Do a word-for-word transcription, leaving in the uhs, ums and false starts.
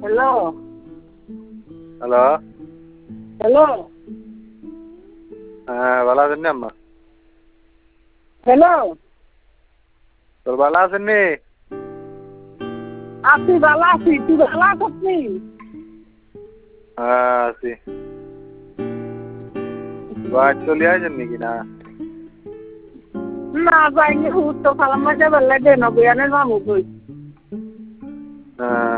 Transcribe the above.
Hello hello hello হ্যাঁ ভালো আছেন নি আম্মা? হ্যালো তোর ভালো আছেন নি? আছি ভালো আছি, তুই ভালো আছিস? হ্যাঁ আছি। বাড়ি চলে আসেন নাকি না? না যাইনি, হুট তো খালাম মাঝে বেলা দেন বয়ানের মামু কই। হ্যাঁ